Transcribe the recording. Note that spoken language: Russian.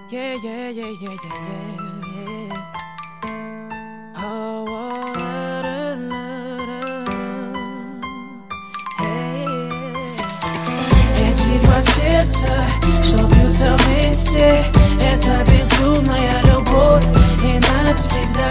Yeah, yeah, yeah, yeah, yeah, yeah. Oh, oh, la, la, la, yeah. Эти два сердца, что бьются вместе, это безумная любовь и навсегда.